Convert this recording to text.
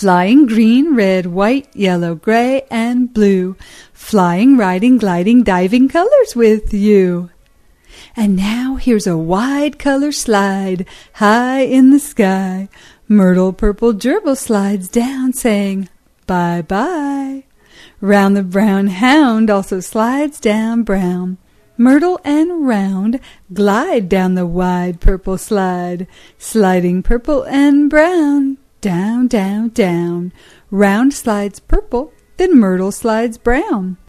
Flying green, red, white, yellow, gray, and blue. Flying, riding, gliding, diving colors with you. And now here's a wide color slide, high in the sky. Myrtle purple gerbil slides down, saying, bye-bye. Round the brown hound also slides down brown. Myrtle and Round glide down the wide purple slide, sliding purple and brown, down, down, down. Round slides purple, then Myrtle slides brown.